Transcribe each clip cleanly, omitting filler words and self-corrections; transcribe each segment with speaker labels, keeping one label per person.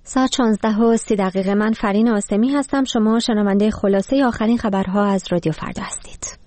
Speaker 1: ساعت 16:30 من فرین آسمی هستم. شما شنونده خلاصه آخرین خبرها از رادیو فردا هستید.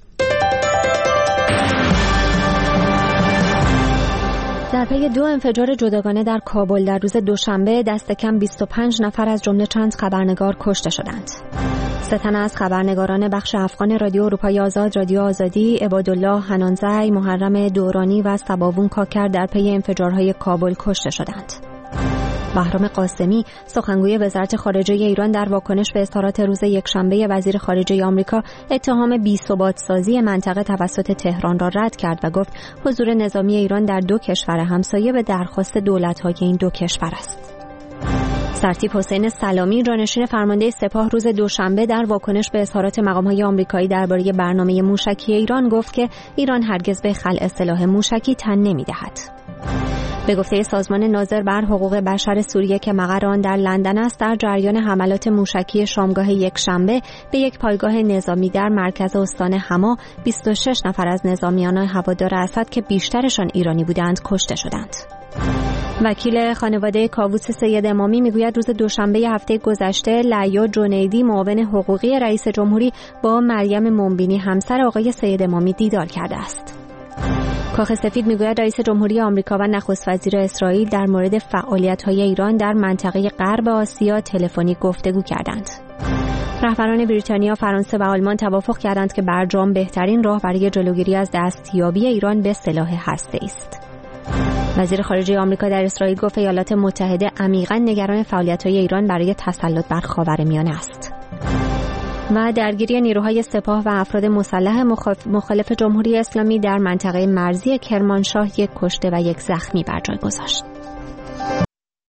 Speaker 1: در پی 2 انفجار جداگانه در کابل در روز دوشنبه دست کم 25 نفر از جمله چند خبرنگار کشته شدند. 3 تن از خبرنگاران بخش افغان رادیو اروپای آزاد، رادیو آزادی، عبادالله حنانزی، محرم دورانی و صباوون کاکر در پی انفجارهای کابل کشته شدند. بهرام قاسمی، سخنگوی وزارت خارجه ایران، در واکنش به اظهارات روز یکشنبه وزیر خارجه آمریکا اتهام بی‌ثبات‌سازی منطقه توسط تهران را رد کرد و گفت حضور نظامی ایران در 2 کشور همسایه به درخواست دولت‌های این 2 کشور است. سرتیپ حسین سلامی، جانشین فرمانده سپاه، روز دوشنبه در واکنش به اظهارات مقام‌های آمریکایی درباره برنامه موشکی ایران گفت که ایران هرگز به خلع سلاح موشکی تن نمی‌دهد. به گفته سازمان ناظر بر حقوق بشر سوریه که مقر آن در لندن است، در جریان حملات موشکی شامگاه یکشنبه به یک پایگاه نظامی در مرکز استان حما 26 نفر از نظامیان هوادار اسد که بیشترشان ایرانی بودند کشته شدند. وکیل خانواده کاووس سید امامی میگوید روز دوشنبه هفته گذشته لعیا جنیدی، معاون حقوقی رئیس جمهوری، با مریم منبینی همسر آقای سید امامی دیدار کرده است. کاخ سفید میگوید رئیس جمهوری آمریکا و نخست وزیر اسرائیل در مورد فعالیت‌های ایران در منطقه غرب آسیا تلفنی گفتگو کردند. رهبران بریتانیا، فرانسه و آلمان توافق کردند که برجام بهترین راه برای جلوگیری از دستیابی ایران به سلاح هسته‌ای است. وزیر خارجه آمریکا در اسرائیل گفت ایالات متحده عمیقاً نگران فعالیت‌های ایران برای تسلط بر خاورمیانه است. و درگیری نیروهای سپاه و افراد مسلح مخالف جمهوری اسلامی در منطقه مرزی کرمانشاه 1 کشته و 1 زخمی بر جای گذاشت.